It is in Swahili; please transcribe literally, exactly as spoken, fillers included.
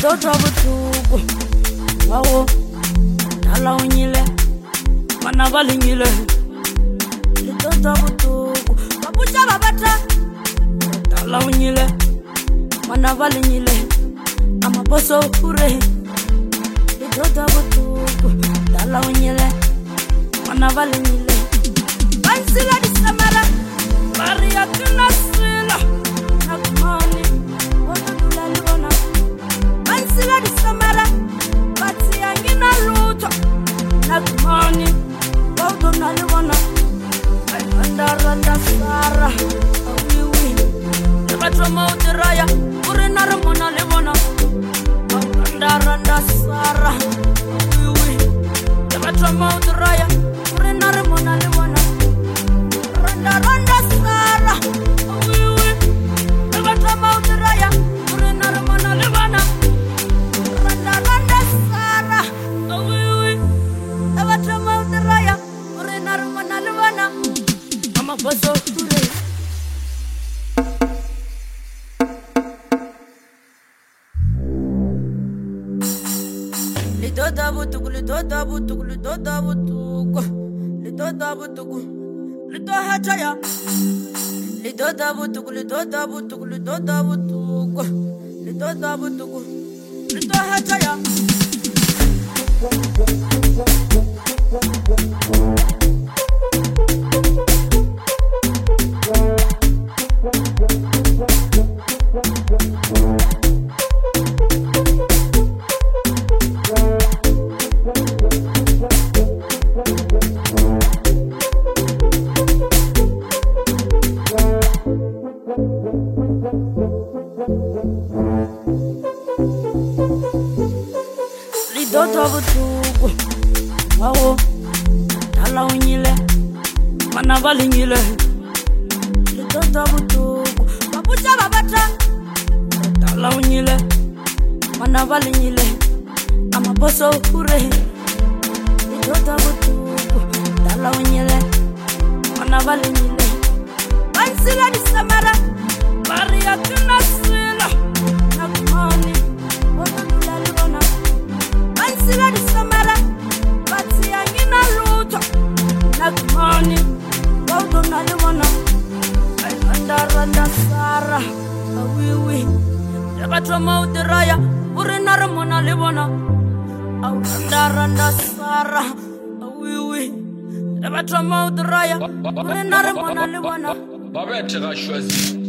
Lidota butuku Wawo Dala unyile Mana balingile Lidota butuku Babucha babata Dala unyile Mana balingile Ama boso ure Lidota butuku Dala unyile Mana balingile Bansila di samara Maria tunasila Nakumani Wata dula libona Bansila di samara Bati yangina luto Nakumani Wata dula libona Randa randa sara Awiwi Lebatwa mautiraya Urina ramona libona Randa randa sara Awiwi Lebatwa mautiraya Urina ramona libona Randa randa sara Awiwi Lebatwa mautiraya Urina ramona libona Randa randa sara Awiwi Lebatwa mautiraya Urina ramona libona Ama boso ture Lidota butuku, lidota butuku, lidota butuku Lidota butuku, lidota hachaya Lidota butuku, lidota butuku, lidota butuku Lidota butuku, lidota hachaya Lidota butuku Wawo Dala unyile Mana balingile Lidota butuku Babucha babata Dala unyile Mana balingile Ama boso ure Lidota butuku Dala unyile Mana balingile Bansila di samara Maria tunasila Nakumani Wata dula libona Bansila di samara Bati yangina luto Nakumani Wata dula libona Randa randa sara Awiwi Lebatwa mautiraya Urina ramona libona Randa randa sara Awiwi Lebatwa mautiraya Urina ramona libona Babette choisi